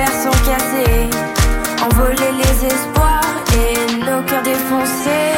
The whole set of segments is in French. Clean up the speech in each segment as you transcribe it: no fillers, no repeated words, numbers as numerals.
verres sont cassés, envoler les espoirs et nos cœurs défoncés.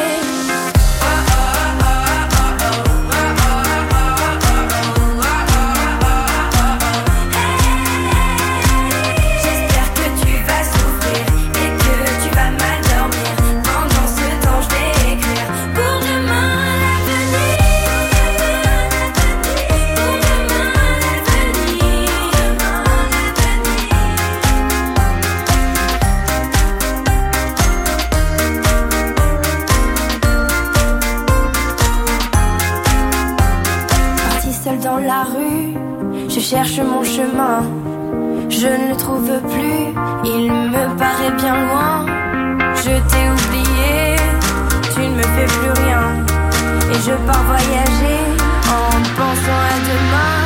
Dans la rue, je cherche mon chemin, je ne le trouve plus, il me paraît bien loin. Je t'ai oublié, tu ne me fais plus rien, et je pars voyager en pensant à demain.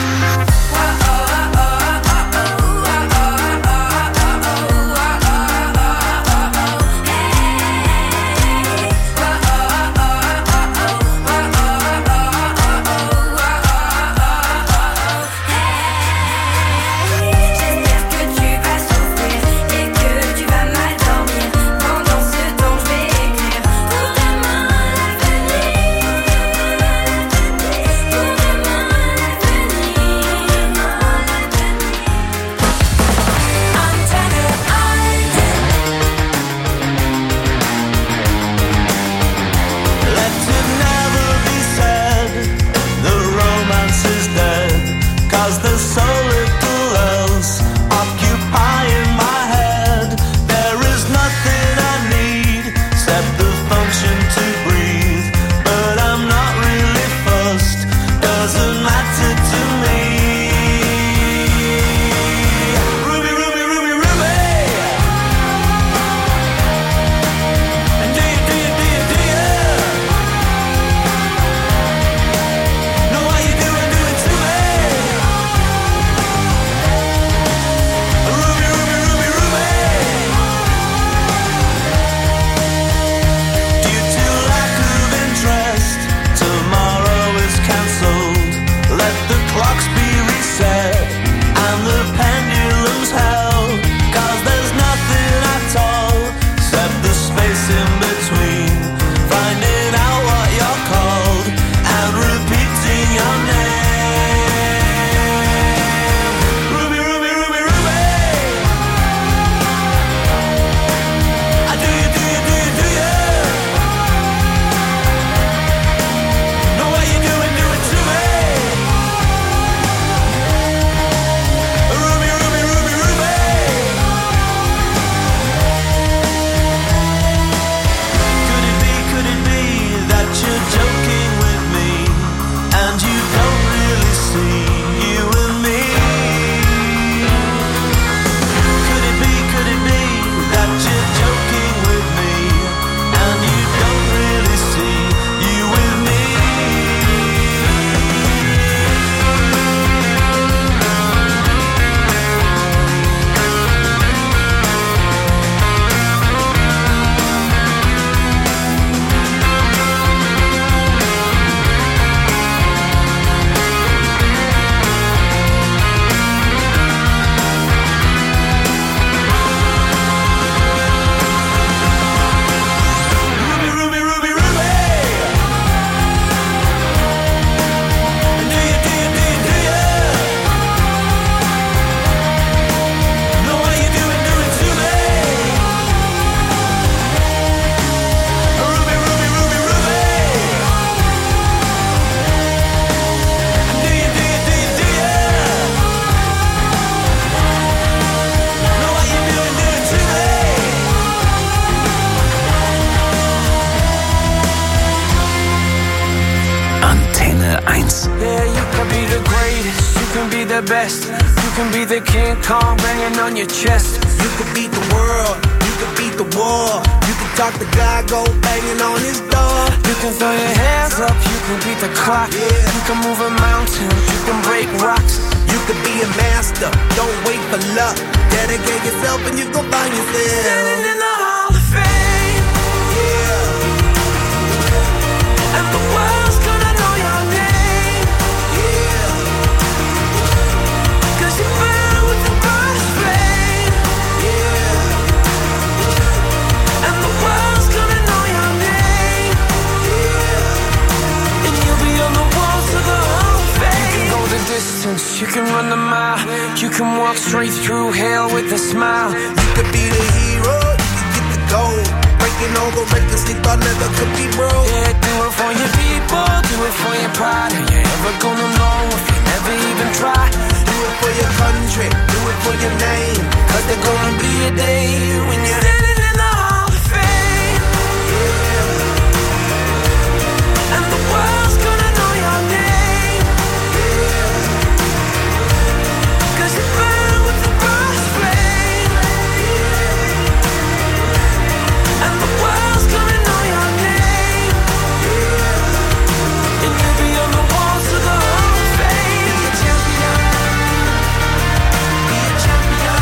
the best. You can be the King Kong banging on your chest. You could beat the world, you could beat the war. You can talk to God, go banging on his door. You can throw your hands up, you can beat the clock. Yeah. You can move a mountain, you can break rocks. You could be a master, don't wait for luck. Dedicate yourself and you gon' find yourself standing in the Hall of Fame. Yeah. And the world's gonna know your name. Yeah. 'Cause you burn with the brightest flame. can run the mile. You can walk straight through hell with a smile. You could be the hero, you could get the gold. Breaking all the records they thought never could be broke. Yeah, do it for your people, do it for your pride. Are you ever gonna know if you never even try? Do it for your country, do it for your name. Cause there's gonna be a day when you're standing in the Hall of Fame. And the world's gonna know your name. Cause you burn with the burst flame. And the world's gonna know your name. And you'll be on the walls of the Hall of Fame. Be a champion. Be a champion.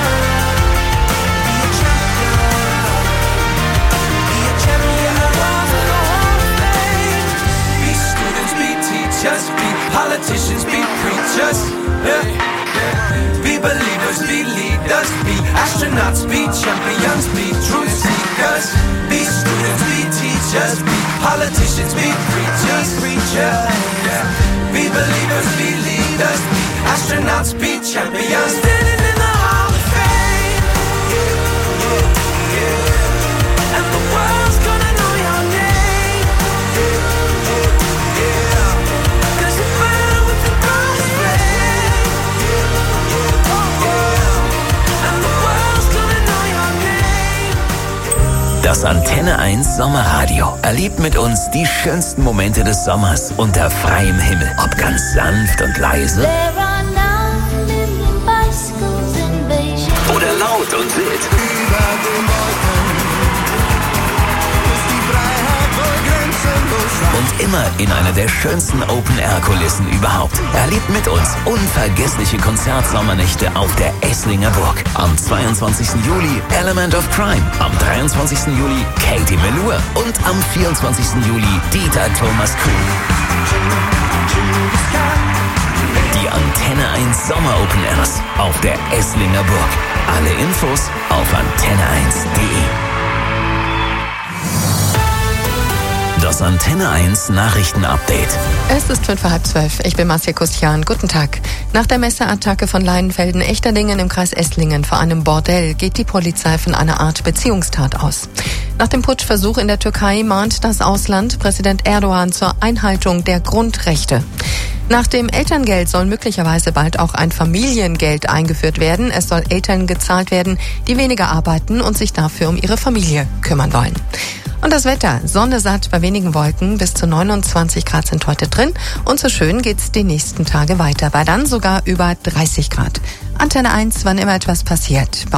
Be a champion. Be a champion. The walls of the Hall of Fame. Be students, be teachers, be politicians, be preachers. Yeah. Be believers, be leaders, be astronauts, be champions, be truth seekers. Be students, be teachers, be politicians, be preachers. Yeah. Be believers, be leaders, be astronauts, be champions. Standing in the Hall of Fame. And the world's gonna know your name. Cause you burn with the burst flame. And the world's gonna know your name. Das Antenne 1 Sommerradio erlebt mit uns die schönsten Momente des Sommers unter freiem Himmel. Ob ganz sanft und leise There are 9 million bicycles in Beijing. oder laut und wild. Über den Wolken ist die Freiheit wohl grenzenlos weit. Und immer in einer der schönsten Open-Air-Kulissen überhaupt. Erlebt mit uns unvergessliche Konzertsommernächte auf der Esslinger Burg. Am 22. Juli Element of Crime, am 23. Juli Katie Melua und am 24. Juli Dieter Thomas Kuhn. Die Antenne 1 Sommer Open Airs auf der Esslinger Burg. Alle Infos auf antenne1.de. Das Antenne 1 Nachrichten-Update. Es ist 11:55. Ich bin Marcia Kustian. Guten Tag. Nach der Messerattacke von Leinfelden-Echterdingen im Kreis Esslingen vor einem Bordell geht die Polizei von einer Art Beziehungstat aus. Nach dem Putschversuch in der Türkei mahnt das Ausland Präsident Erdogan zur Einhaltung der Grundrechte. Nach dem Elterngeld soll möglicherweise bald auch ein Familiengeld eingeführt werden. Es soll Eltern gezahlt werden, die weniger arbeiten und sich dafür um ihre Familie kümmern wollen. Und das Wetter, Sonne satt bei wenigen Wolken, bis zu 29 Grad sind heute drin. Und so schön geht's die nächsten Tage weiter, bei dann sogar über 30 Grad. Antenne 1, wann immer etwas passiert.